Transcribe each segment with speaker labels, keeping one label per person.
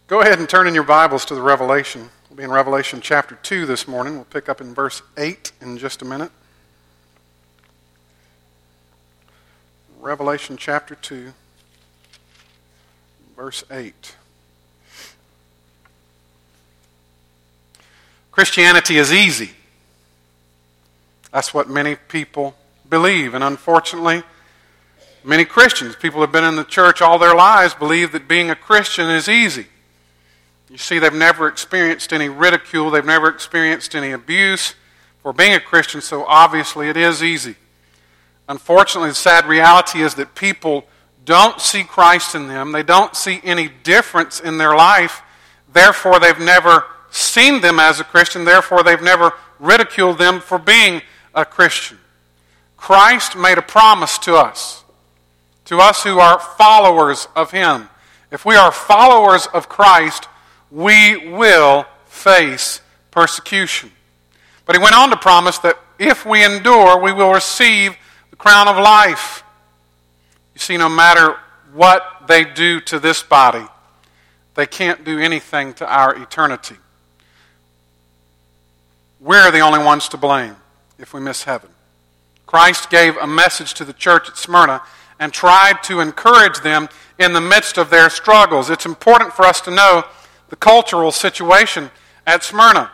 Speaker 1: Go ahead and turn in your Bibles to the Revelation. We'll be in Revelation chapter 2 this morning. We'll pick up in verse 8 in just a minute. Revelation chapter 2, verse 8. Christianity is easy. That's what many people believe. And unfortunately, many Christians, people who have been in the church all their lives, believe that being a Christian is easy. You see, they've never experienced any ridicule. They've never experienced any abuse for being a Christian, so obviously it is easy. Unfortunately, the sad reality is that people don't see Christ in them. They don't see any difference in their life. Therefore, they've never seen them as a Christian. Therefore, they've never ridiculed them for being a Christian. Christ made a promise to us who are followers of Him. If we are followers of Christ, we will face persecution. But He went on to promise that if we endure, we will receive the crown of life. You see, no matter what they do to this body, they can't do anything to our eternity. We're the only ones to blame if we miss heaven. Christ gave a message to the church at Smyrna and tried to encourage them in the midst of their struggles. It's important for us to know the cultural situation at Smyrna.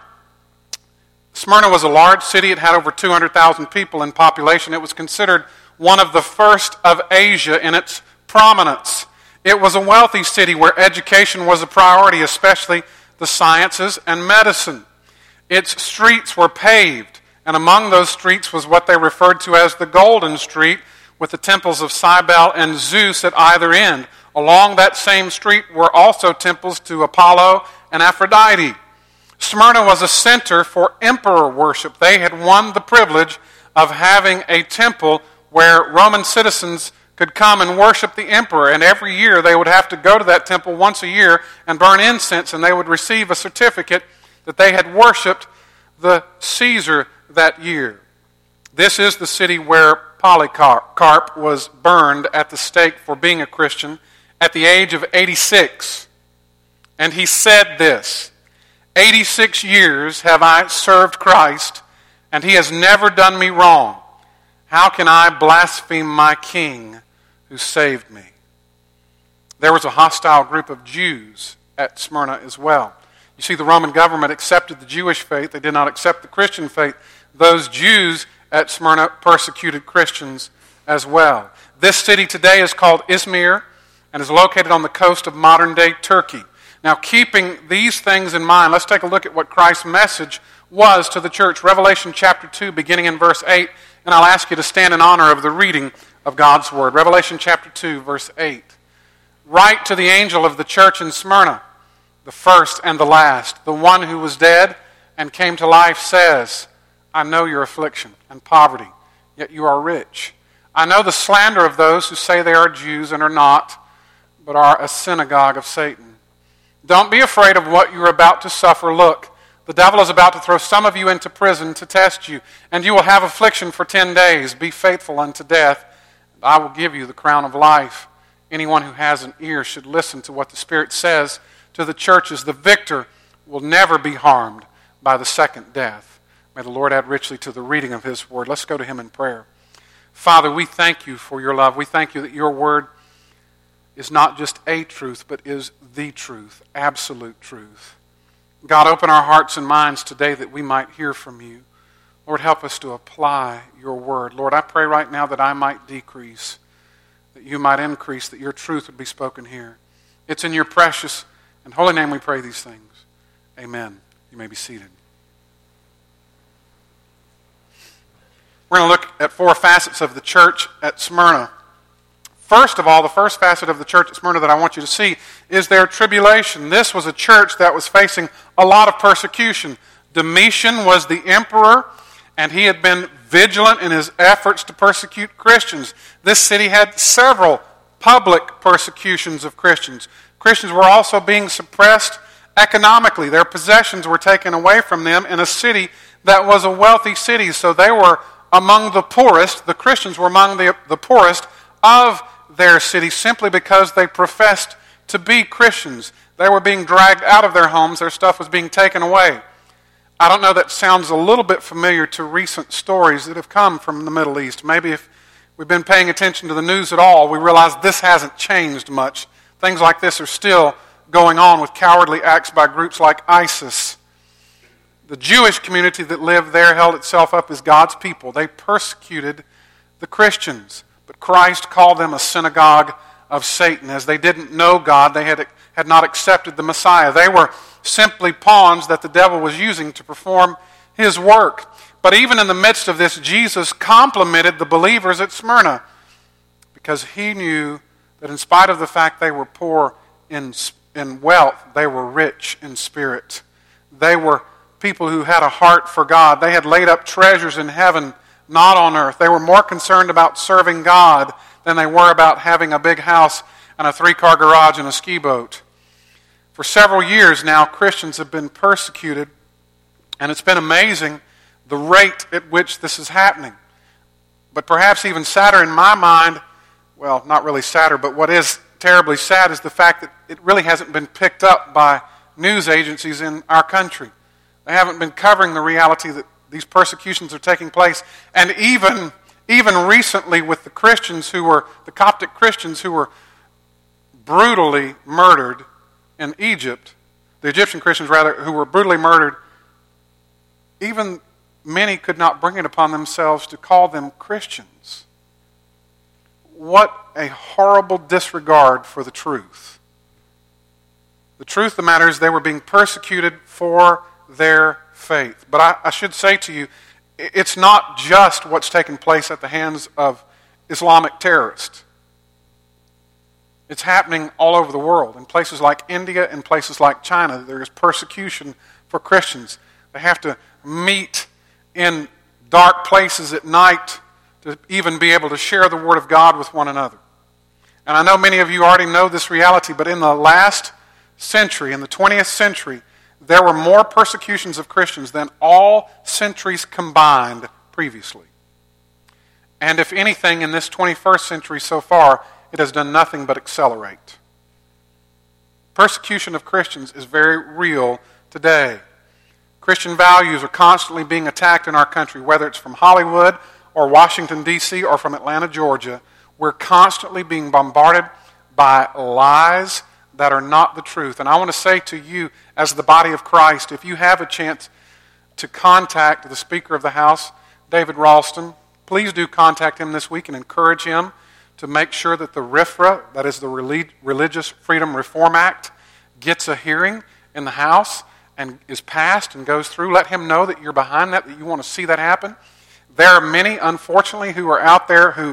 Speaker 1: Smyrna was a large city. It had over 200,000 people in population. It was considered one of the first of Asia in its prominence. It was a wealthy city where education was a priority, especially the sciences and medicine. Its streets were paved, and among those streets was what they referred to as the Golden Street, with the temples of Cybele and Zeus at either end. Along that same street were also temples to Apollo and Aphrodite. Smyrna was a center for emperor worship. They had won the privilege of having a temple where Roman citizens could come and worship the emperor, and every year they would have to go to that temple once a year and burn incense, and they would receive a certificate that they had worshipped the Caesar that year. This is the city where Polycarp was burned at the stake for being a Christian at the age of 86. And he said this, 86 years have I served Christ, and He has never done me wrong. How can I blaspheme my King who saved me? There was a hostile group of Jews at Smyrna as well. You see, the Roman government accepted the Jewish faith. They did not accept the Christian faith. Those Jews at Smyrna persecuted Christians as well. This city today is called Izmir and is located on the coast of modern-day Turkey. Now, keeping these things in mind, let's take a look at what Christ's message was to the church. Revelation chapter 2, beginning in verse 8, and I'll ask you to stand in honor of the reading of God's Word. Revelation chapter 2, verse 8. Write to the angel of the church in Smyrna, the first and the last, the one who was dead and came to life says, I know your affliction and poverty, yet you are rich. I know the slander of those who say they are Jews and are not, but are a synagogue of Satan. Don't be afraid of what you are about to suffer. Look, the devil is about to throw some of you into prison to test you, and you will have affliction for 10 days. Be faithful unto death, and I will give you the crown of life. Anyone who has an ear should listen to what the Spirit says to the churches. The victor will never be harmed by the second death. May the Lord add richly to the reading of His Word. Let's go to Him in prayer. Father, we thank You for Your love. We thank You that Your Word is not just a truth, but is the truth, absolute truth. God, open our hearts and minds today that we might hear from You. Lord, help us to apply Your Word. Lord, I pray right now that I might decrease, that You might increase, that Your truth would be spoken here. It's in Your precious and holy name we pray these things. Amen. You may be seated. We're going to look at four facets of the church at Smyrna. First of all, the first facet of the church at Smyrna that I want you to see is their tribulation. This was a church that was facing a lot of persecution. Domitian was the emperor, and he had been vigilant in his efforts to persecute Christians. This city had several public persecutions of Christians. Christians were also being suppressed economically. Their possessions were taken away from them in a city that was a wealthy city, so they were among the poorest. The Christians were among the poorest of their city simply because they professed to be Christians. They were being dragged out of their homes. Their stuff was being taken away. I don't know, that sounds a little bit familiar to recent stories that have come from the Middle East. Maybe if we've been paying attention to the news at all, we realize this hasn't changed much. Things like this are still going on with cowardly acts by groups like ISIS. The Jewish community that lived there held itself up as God's people. They persecuted the Christians, but Christ called them a synagogue of Satan. As they didn't know God, they had not accepted the Messiah. They were simply pawns that the devil was using to perform his work. But even in the midst of this, Jesus complimented the believers at Smyrna because he knew that in spite of the fact they were poor in wealth, they were rich in spirit. They were people who had a heart for God. They had laid up treasures in heaven, not on earth. They were more concerned about serving God than they were about having a big house and a 3-car garage and a ski boat. For several years now, Christians have been persecuted, and it's been amazing the rate at which this is happening. But perhaps even sadder in my mind, well, not really sadder, but what is terribly sad is the fact that it really hasn't been picked up by news agencies in our country. They haven't been covering the reality that these persecutions are taking place. And even recently with the Coptic Christians who were brutally murdered in Egypt, the Egyptian Christians rather, who were brutally murdered, even many could not bring it upon themselves to call them Christians. What a horrible disregard for the truth. The truth of the matter is they were being persecuted for their faith. But I should say to you, it's not just what's taken place at the hands of Islamic terrorists. It's happening all over the world. In places like India and places like China, there is persecution for Christians. They have to meet in dark places at night to even be able to share the Word of God with one another. And I know many of you already know this reality, but in the last century, in the 20th century, there were more persecutions of Christians than all centuries combined previously. And if anything, in this 21st century so far, it has done nothing but accelerate. Persecution of Christians is very real today. Christian values are constantly being attacked in our country, whether it's from Hollywood or Washington, D.C., or from Atlanta, Georgia. We're constantly being bombarded by lies that are not the truth. And I want to say to you, as the body of Christ, if you have a chance to contact the Speaker of the House, David Ralston, please do contact him this week and encourage him to make sure that the RFRA, that is the Religious Freedom Reform Act, gets a hearing in the House and is passed and goes through. Let him know that you're behind that you want to see that happen. There are many, unfortunately, who are out there who,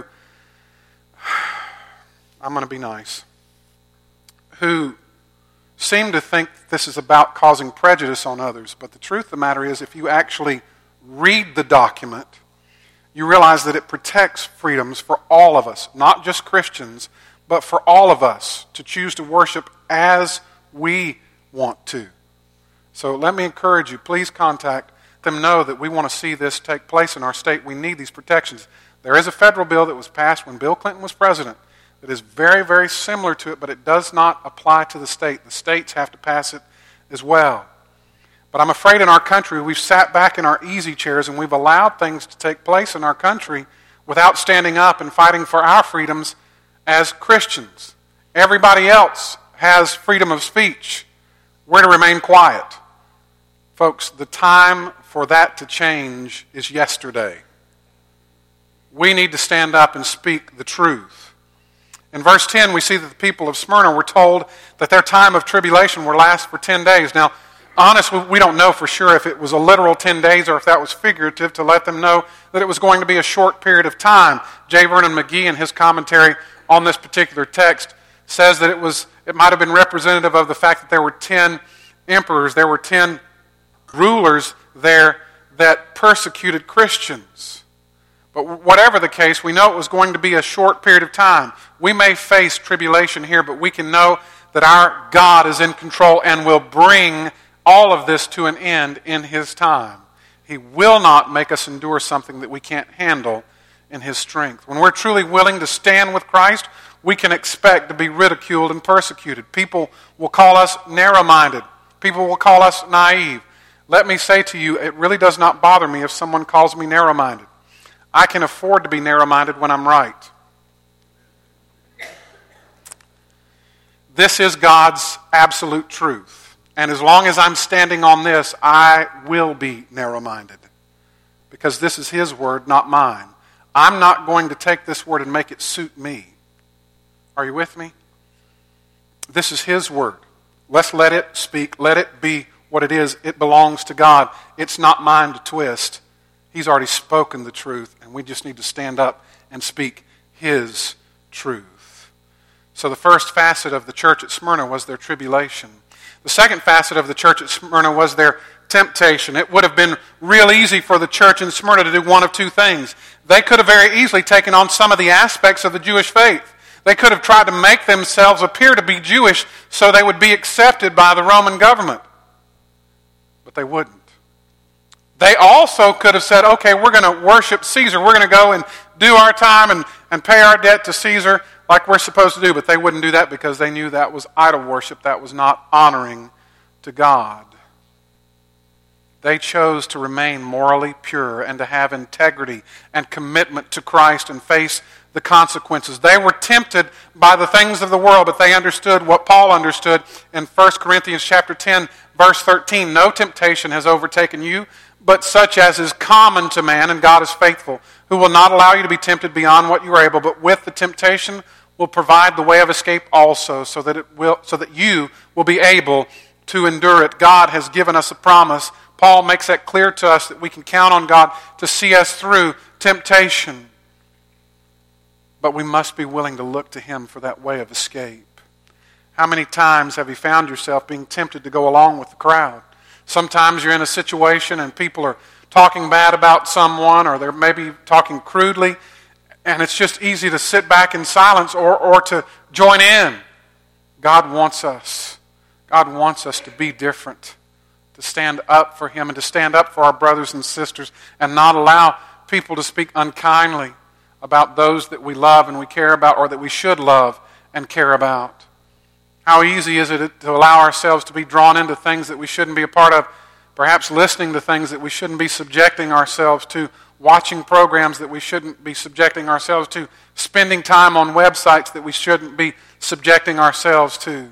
Speaker 1: I'm going to be nice, who seem to think this is about causing prejudice on others. But the truth of the matter is, if you actually read the document, you realize that it protects freedoms for all of us, not just Christians, but for all of us to choose to worship as we want to. So let me encourage you, please contact them, know that we want to see this take place in our state. We need these protections. There is a federal bill that was passed when Bill Clinton was president that is very, very similar to it, but it does not apply to the state. The states have to pass it as well. But I'm afraid in our country we've sat back in our easy chairs and we've allowed things to take place in our country without standing up and fighting for our freedoms as Christians. Everybody else has freedom of speech. We're to remain quiet. Folks, the time for that to change is yesterday. We need to stand up and speak the truth. In verse 10, we see that the people of Smyrna were told that their time of tribulation will last for 10 days. Now, honestly, we don't know for sure if it was a literal 10 days or if that was figurative to let them know that it was going to be a short period of time. J. Vernon McGee, in his commentary on this particular text, says that it might have been representative of the fact that there were 10 emperors, there were 10 rulers there that persecuted Christians. But whatever the case, we know it was going to be a short period of time. We may face tribulation here, but we can know that our God is in control and will bring all of this to an end in His time. He will not make us endure something that we can't handle in His strength. When we're truly willing to stand with Christ, we can expect to be ridiculed and persecuted. People will call us narrow-minded. People will call us naive. Let me say to you, it really does not bother me if someone calls me narrow-minded. I can afford to be narrow-minded when I'm right. This is God's absolute truth. And as long as I'm standing on this, I will be narrow-minded. Because this is His word, not mine. I'm not going to take this word and make it suit me. Are you with me? This is His word. Let's let it speak. Let it be what it is. It belongs to God. It's not mine to twist. He's already spoken the truth, and we just need to stand up and speak His truth. So the first facet of the church at Smyrna was their tribulation. The second facet of the church at Smyrna was their temptation. It would have been real easy for the church in Smyrna to do one of two things. They could have very easily taken on some of the aspects of the Jewish faith. They could have tried to make themselves appear to be Jewish so they would be accepted by the Roman government. But they wouldn't. They also could have said, okay, we're going to worship Caesar. We're going to go and do our time and pay our debt to Caesar like we're supposed to do. But they wouldn't do that because they knew that was idol worship. That was not honoring to God. They chose to remain morally pure and to have integrity and commitment to Christ and face the consequences. They were tempted by the things of the world, but they understood what Paul understood in 1 Corinthians chapter 10, verse 13. No temptation has overtaken you, but such as is common to man, and God is faithful, who will not allow you to be tempted beyond what you are able, but with the temptation will provide the way of escape also, so that you will be able to endure it. God has given us a promise. Paul makes that clear to us that we can count on God to see us through temptation. But we must be willing to look to Him for that way of escape. How many times have you found yourself being tempted to go along with the crowd? Sometimes you're in a situation and people are talking bad about someone, or they're maybe talking crudely, and it's just easy to sit back in silence or to join in. God wants us. God wants us to be different, to stand up for Him and to stand up for our brothers and sisters and not allow people to speak unkindly about those that we love and we care about, or that we should love and care about. How easy is it to allow ourselves to be drawn into things that we shouldn't be a part of, perhaps listening to things that we shouldn't be subjecting ourselves to, watching programs that we shouldn't be subjecting ourselves to, spending time on websites that we shouldn't be subjecting ourselves to.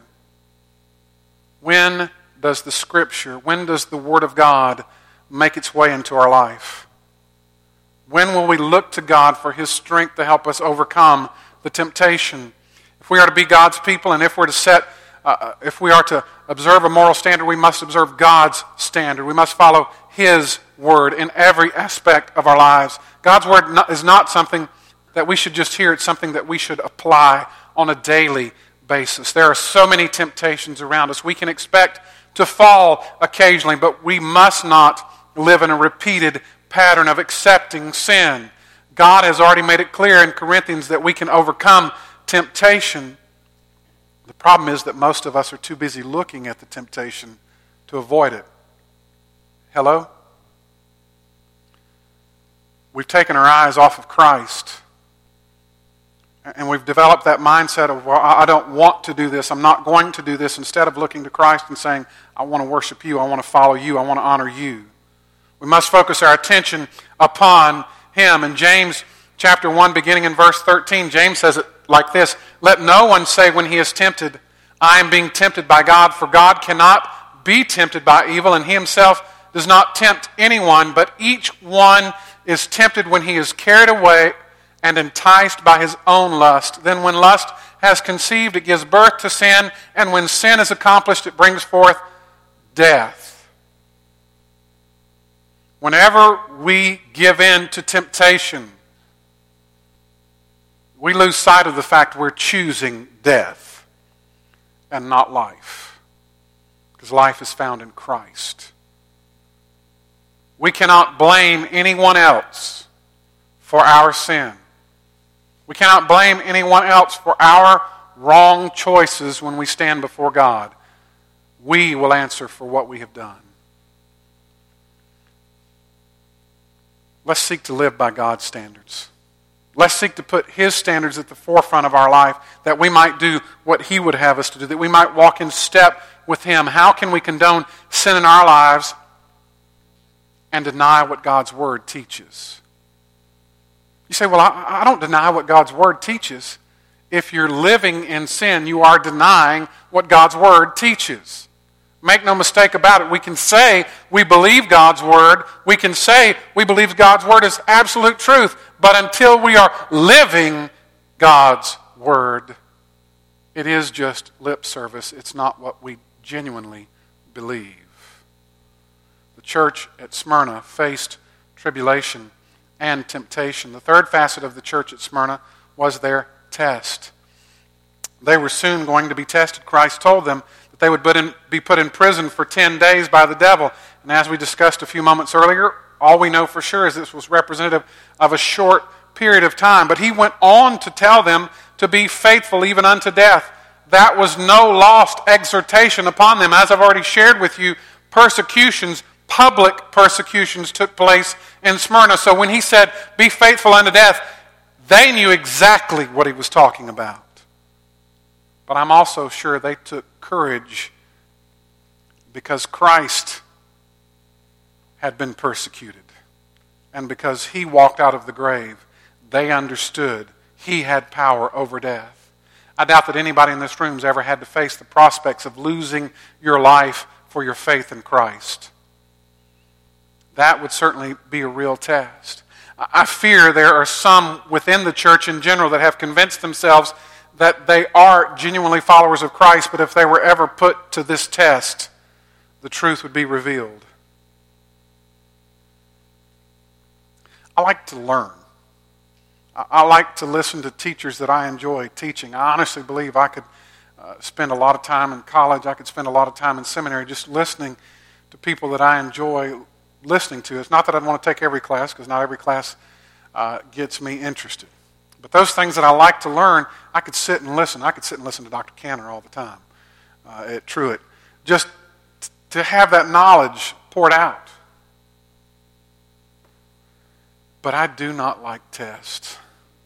Speaker 1: When does the Scripture, when does the Word of God make its way into our life? When will we look to God for His strength to help us overcome the temptation? If we are to be God's people, and if we are to observe a moral standard, we must observe God's standard. We must follow His Word in every aspect of our lives. God's Word is not something that we should just hear. It's something that we should apply on a daily basis. There are so many temptations around us. We can expect to fall occasionally, but we must not live in a repeated pattern of accepting sin. God has already made it clear in Corinthians that we can overcome temptation. The problem is that most of us are too busy looking at the temptation to avoid it. Hello? We've taken our eyes off of Christ. And we've developed that mindset of, well, I don't want to do this. I'm not going to do this. Instead of looking to Christ and saying, I want to worship you. I want to follow you. I want to honor you. We must focus our attention upon Him. In James chapter 1, beginning in verse 13, James says it like this: let no one say when he is tempted, I am being tempted by God, for God cannot be tempted by evil, and He Himself does not tempt anyone, but each one is tempted when he is carried away and enticed by his own lust. Then when lust has conceived, it gives birth to sin, and when sin is accomplished, it brings forth death. Whenever we give in to temptation, we lose sight of the fact we're choosing death and not life, because life is found in Christ. We cannot blame anyone else for our sin. We cannot blame anyone else for our wrong choices when we stand before God. We will answer for what we have done. Let's seek to live by God's standards. Let's seek to put His standards at the forefront of our life, that we might do what He would have us to do, that we might walk in step with Him. How can we condone sin in our lives and deny what God's Word teaches? You say, well, I don't deny what God's Word teaches. If you're living in sin, you are denying what God's Word teaches. Make no mistake about it. We can say we believe God's Word. We can say we believe God's Word is absolute truth. But until we are living God's Word, it is just lip service. It's not what we genuinely believe. The church at Smyrna faced tribulation and temptation. The third facet of the church at Smyrna was their test. They were soon going to be tested. Christ told them that they would be put in prison for 10 days by the devil. And as we discussed a few moments earlier, all we know for sure is this was representative of a short period of time. But he went on to tell them to be faithful even unto death. That was no lost exhortation upon them. As I've already shared with you, persecutions, public persecutions took place in Smyrna. So when he said, be faithful unto death, they knew exactly what he was talking about. But I'm also sure they took courage because Christ had been persecuted. And because he walked out of the grave, they understood he had power over death. I doubt that anybody in this room has ever had to face the prospects of losing your life for your faith in Christ. That would certainly be a real test. I fear there are some within the church in general that have convinced themselves that they are genuinely followers of Christ, but if they were ever put to this test, the truth would be revealed. I like to learn. I like to listen to teachers that I enjoy teaching. I honestly believe I could spend a lot of time in college. I could spend a lot of time in seminary just listening to people that I enjoy listening to. It's not that I'd want to take every class, because not every class gets me interested. But those things that I like to learn, I could sit and listen. I could sit and listen to Dr. Cantor all the time at Truett, just to have that knowledge poured out. But I do not like tests.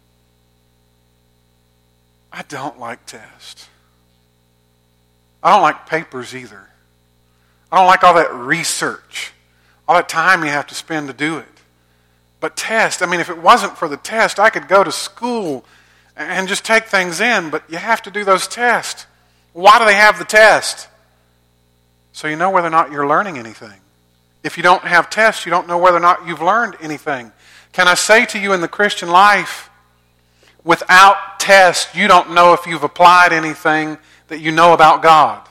Speaker 1: I don't like tests. I don't like papers either. I don't like all that research, all that time you have to spend to do it. But test, if it wasn't for the test, I could go to school and just take things in, but you have to do those tests. Why do they have the test? So you know whether or not you're learning anything. If you don't have tests, you don't know whether or not you've learned anything. Can I say to you, in the Christian life, without tests, you don't know if you've applied anything that you know about God.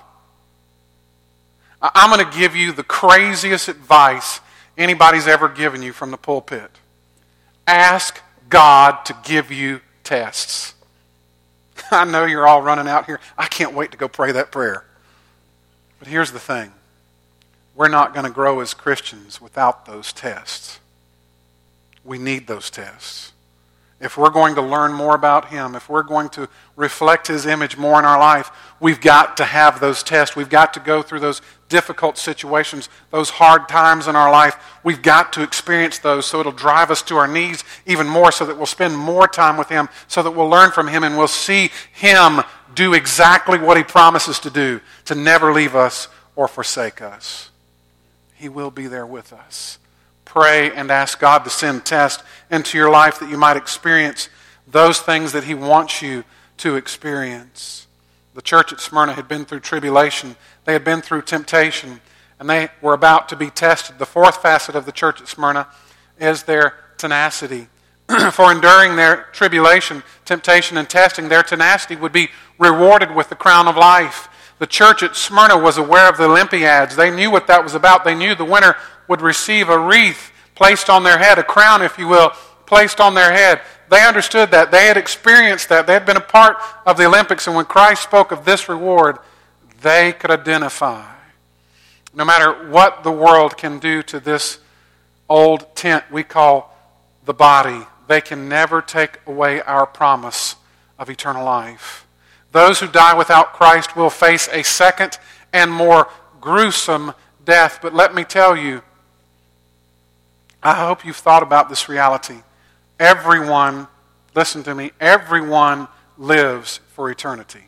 Speaker 1: I'm going to give you the craziest advice anybody's ever given you from the pulpit. Ask God to give you tests. I know you're all running out here. I can't wait to go pray that prayer. But here's the thing. We're not going to grow as Christians without those tests. We need those tests. If we're going to learn more about Him, if we're going to reflect His image more in our life, we've got to have those tests. We've got to go through those difficult situations, those hard times in our life. We've got to experience those so it'll drive us to our knees even more, so that we'll spend more time with Him, so that we'll learn from Him and we'll see Him do exactly what He promises to do, to never leave us or forsake us. He will be there with us. Pray and ask God to send tests into your life that you might experience those things that He wants you to experience. The church at Smyrna had been through tribulation. They had been through temptation, and they were about to be tested. The fourth facet of the church at Smyrna is their tenacity. For enduring their tribulation, temptation, and testing, their tenacity would be rewarded with the crown of life. The church at Smyrna was aware of the Olympiads. They knew what that was about. They knew the winner would receive a wreath placed on their head, a crown, if you will, placed on their head. They understood that. They had experienced that. They had been a part of the Olympics, and when Christ spoke of this reward, they could identify. No matter what the world can do to this old tent we call the body, they can never take away our promise of eternal life. Those who die without Christ will face a second and more gruesome death. But let me tell you, I hope you've thought about this reality. Everyone listen to me, everyone lives for eternity.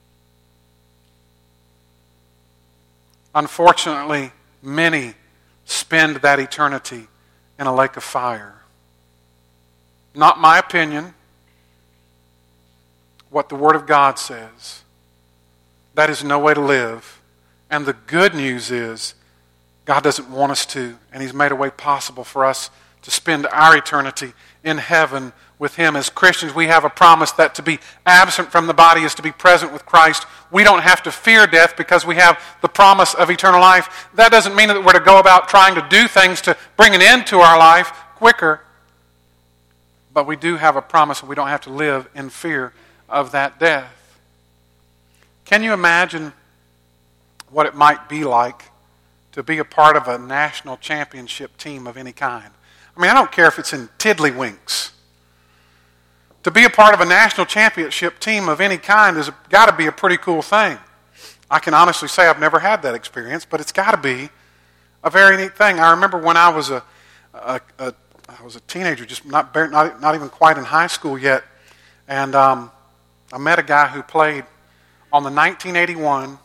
Speaker 1: Unfortunately, many spend that eternity in a lake of fire. Not my opinion, what the Word of God says. That is no way to live. And the good news is, God doesn't want us to, and He's made a way possible for us to spend our eternity in heaven with Him. As Christians, we have a promise that to be absent from the body is to be present with Christ. We don't have to fear death because we have the promise of eternal life. That doesn't mean that we're to go about trying to do things to bring an end to our life quicker. But we do have a promise that we don't have to live in fear of that death. Can you imagine what it might be like to be a part of a national championship team of any kind? I mean, I don't care if it's in tiddlywinks. To be a part of a national championship team of any kind has got to be a pretty cool thing. I can honestly say I've never had that experience, but it's got to be a very neat thing. I remember when I was a teenager, just not even quite in high school yet, and I met a guy who played on the 1981.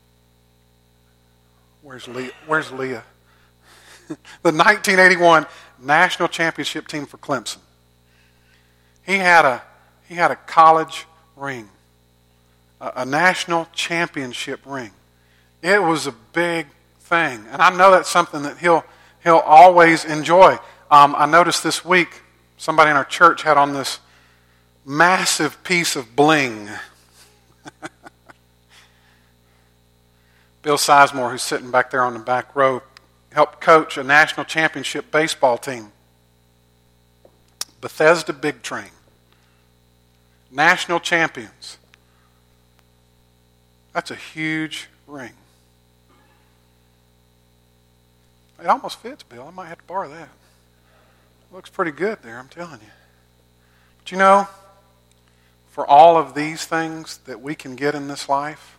Speaker 1: Where's Leah? The 1981 national championship team for Clemson. He had a college ring, a national championship ring. It was a big thing, and I know that's something that he'll always enjoy. I noticed this week somebody in our church had on this massive piece of bling. Bill Sizemore, who's sitting back there on the back row, helped coach a national championship baseball team. Bethesda Big Train. National champions. That's a huge ring. It almost fits, Bill. I might have to borrow that. Looks pretty good there, I'm telling you. But you know, for all of these things that we can get in this life,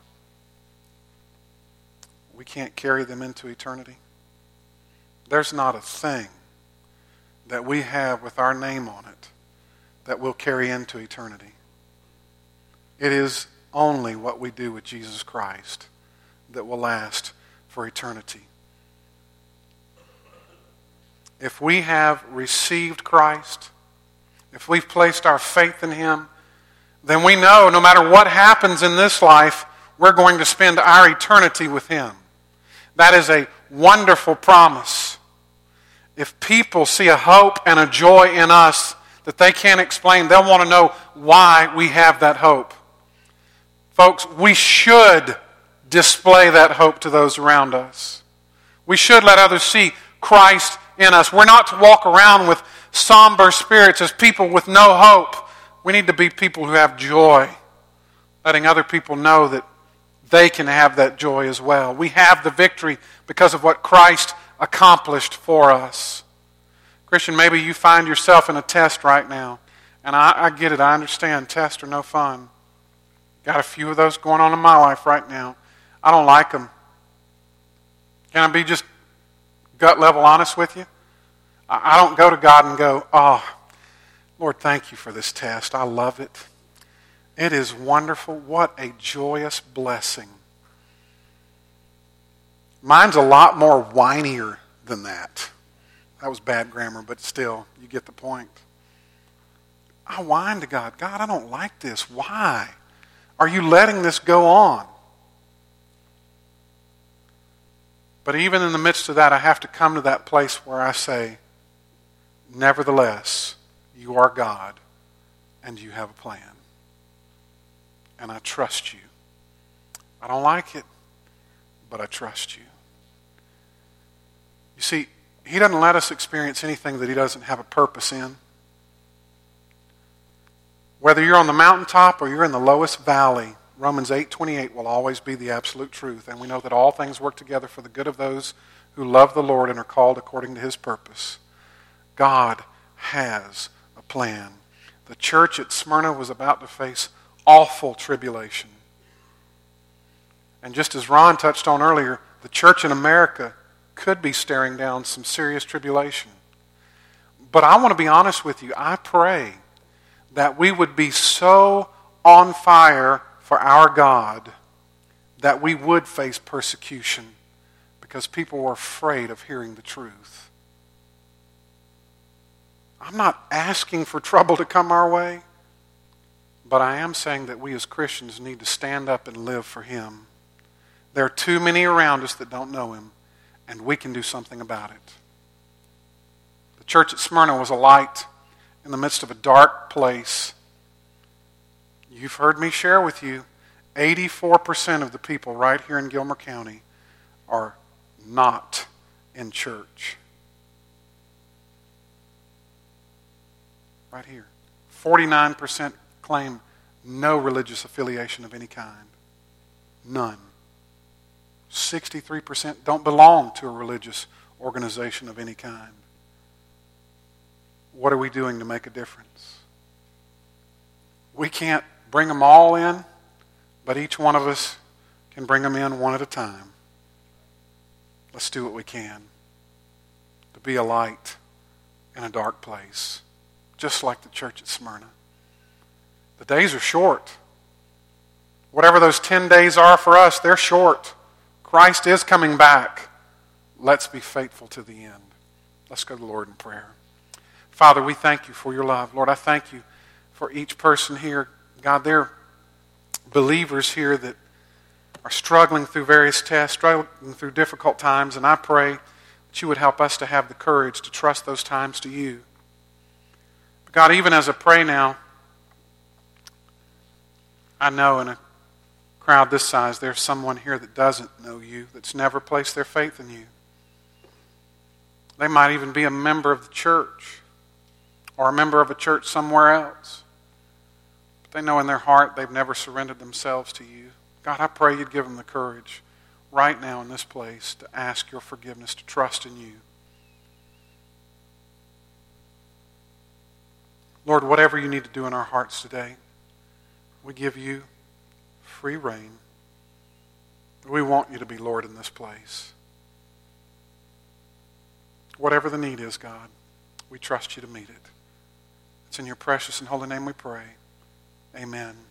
Speaker 1: we can't carry them into eternity. There's not a thing that we have with our name on it that we'll carry into eternity. It is only what we do with Jesus Christ that will last for eternity. If we have received Christ, if we've placed our faith in Him, then we know no matter what happens in this life, we're going to spend our eternity with Him. That is a wonderful promise. If people see a hope and a joy in us that they can't explain, they'll want to know why we have that hope. Folks, we should display that hope to those around us. We should let others see Christ in us. We're not to walk around with somber spirits as people with no hope. We need to be people who have joy, letting other people know that they can have that joy as well. We have the victory because of what Christ accomplished for us. Christian, maybe you find yourself in a test right now. And I get it. I understand. Tests are no fun. Got a few of those going on in my life right now. I don't like them. Can I be just gut level honest with you? I don't go to God and go, oh, Lord, thank you for this test. I love it. It is wonderful. What a joyous blessing. Mine's a lot more whinier than that. That was bad grammar, but still, you get the point. I whine to God. God, I don't like this. Why are you letting this go on? But even in the midst of that, I have to come to that place where I say, nevertheless, you are God, and you have a plan. And I trust you. I don't like it, but I trust you. You see, He doesn't let us experience anything that He doesn't have a purpose in. Whether you're on the mountaintop or you're in the lowest valley, Romans 8:28 will always be the absolute truth. And we know that all things work together for the good of those who love the Lord and are called according to His purpose. God has a plan. The church at Smyrna was about to face awful tribulation. And just as Ron touched on earlier, the church in America could be staring down some serious tribulation. But I want to be honest with you. I pray that we would be so on fire for our God that we would face persecution because people were afraid of hearing the truth. I'm not asking for trouble to come our way, but I am saying that we as Christians need to stand up and live for Him. There are too many around us that don't know Him, and we can do something about it. The church at Smyrna was a light in the midst of a dark place. You've heard me share with you, 84% of the people right here in Gilmer County are not in church. Right here. 49% claim no religious affiliation of any kind. None. 63% don't belong to a religious organization of any kind. What are we doing to make a difference? We can't bring them all in, but each one of us can bring them in one at a time. Let's do what we can to be a light in a dark place, just like the church at Smyrna. The days are short. Whatever those 10 days are for us, they're short. Christ is coming back. Let's be faithful to the end. Let's go to the Lord in prayer. Father, we thank you for your love. Lord, I thank you for each person here. God, there are believers here that are struggling through various tests, struggling through difficult times, and I pray that you would help us to have the courage to trust those times to you. But God, even as I pray now, I know in a crowd this size there's someone here that doesn't know you, that's never placed their faith in you. They might even be a member of the church or a member of a church somewhere else. But they know in their heart they've never surrendered themselves to you. God, I pray you'd give them the courage right now in this place to ask your forgiveness, to trust in you. Lord, whatever you need to do in our hearts today, we give you free reign. We want you to be Lord in this place. Whatever the need is, God, we trust you to meet it. It's in your precious and holy name we pray. Amen.